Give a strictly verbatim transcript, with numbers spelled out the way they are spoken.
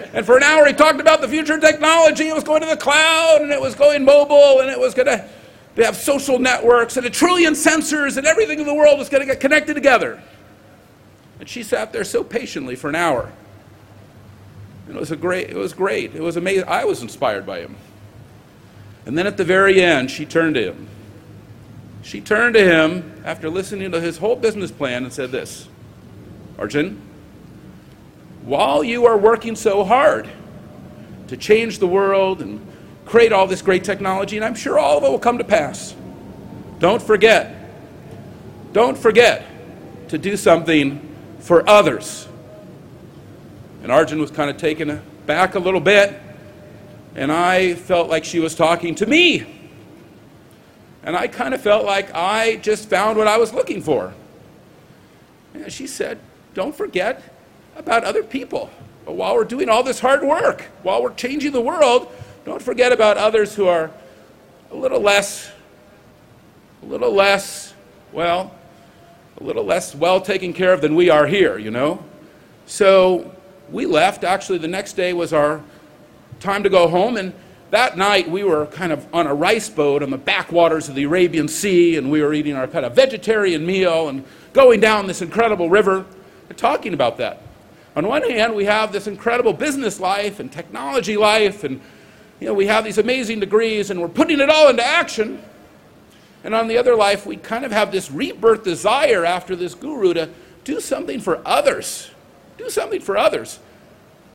And for an hour he talked about the future of technology. It was going to the cloud, and it was going mobile, and it was going to have social networks, and a trillion sensors, and everything in the world was going to get connected together. And she sat there so patiently for an hour. And it was a great, it was great. It was amazing. I was inspired by him. And then at the very end, she turned to him. She turned to him after listening to his whole business plan and said this, Arjun, while you are working so hard to change the world and create all this great technology, and I'm sure all of it will come to pass, don't forget, don't forget to do something for others. And Arjun was kind of taken back a little bit, and I felt like she was talking to me. And I kind of felt like I just found what I was looking for. And she said, don't forget about other people. But while we're doing all this hard work, while we're changing the world, don't forget about others who are a little less, a little less, well, a little less well taken care of than we are here, you know? So we left. Actually, the next day was our time to go home, and that night we were kind of on a rice boat on the backwaters of the Arabian Sea, and we were eating our kind of vegetarian meal and going down this incredible river and talking about that. On one hand, we have this incredible business life and technology life, and you know, we have these amazing degrees, and we're putting it all into action. And on the other life, we kind of have this rebirth desire after this guru to do something for others. Do something for others.